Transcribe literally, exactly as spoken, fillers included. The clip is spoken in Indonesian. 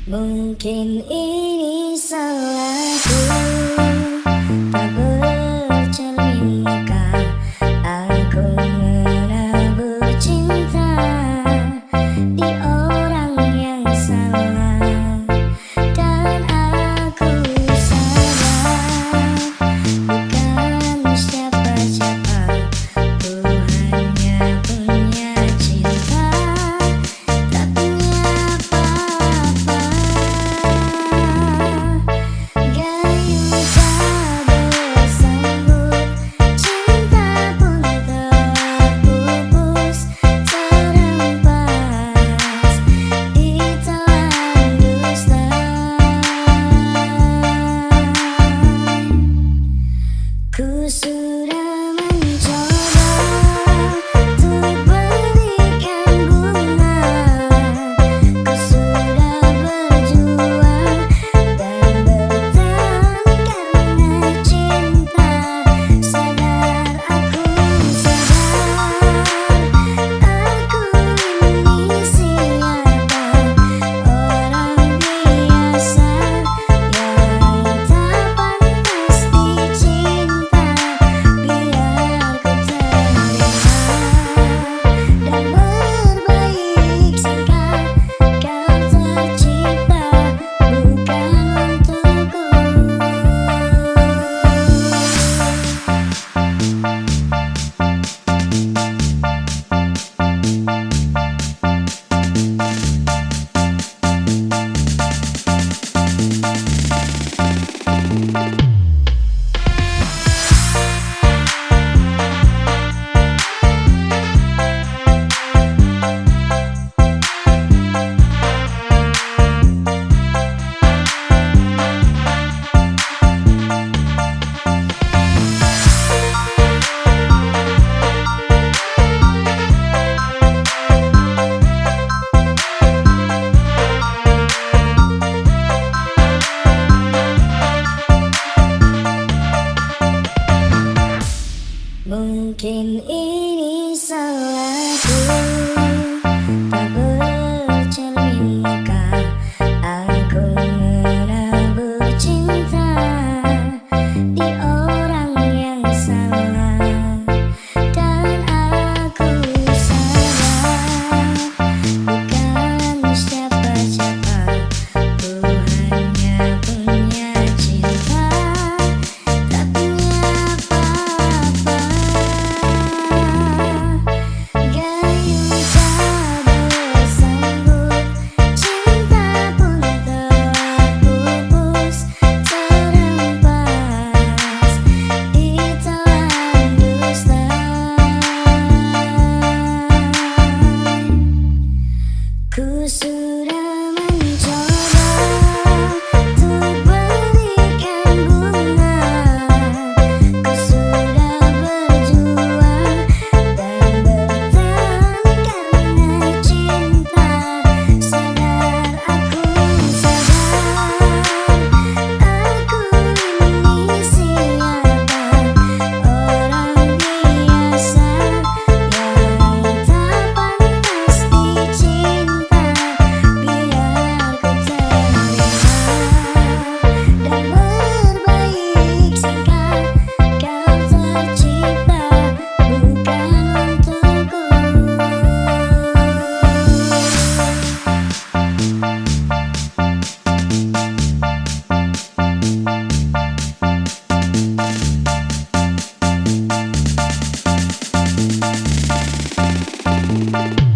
Mungkin ini salahku, tak bercermin muka. Aku menabur cinta di orang yang salah, dan aku sadar bukan siapa-siapa. Ku hanya punya cinta, tak punya apa-apa. Gayu tak bersambut, cinta pun terpupus, terhempas ditelan dusta. Ku sudah mencoba untuk berikan bunga. Ku sudah berjuang dan bertahan karena cinta. Sadar aku sadar, aku ini siapa? Orang biasa yang tak pantas dicinta. Biar ku terima dan berbaik sangka. Kau tercipta bukan untukku. Mungkin ini salahku, tak bercermin muka. Aku menabur cinta di orang yang salah, dan aku sadar bukan siapa-siapa. Ku hanya punya cinta, tak punya apa-apa. Gayu tak bersambut, cinta pun terpupus, terhempas ditelan dusta. Ku sudah mencoba untuk berikan bunga. Ku sudah berjuang dan bertahan karena cinta. Sadar aku sadar, aku ini siapa? Orang biasa yang tak pantas dicinta. Biar ku terima dan berbaik sangka. Kau tercipta bukan untukku. Thank you.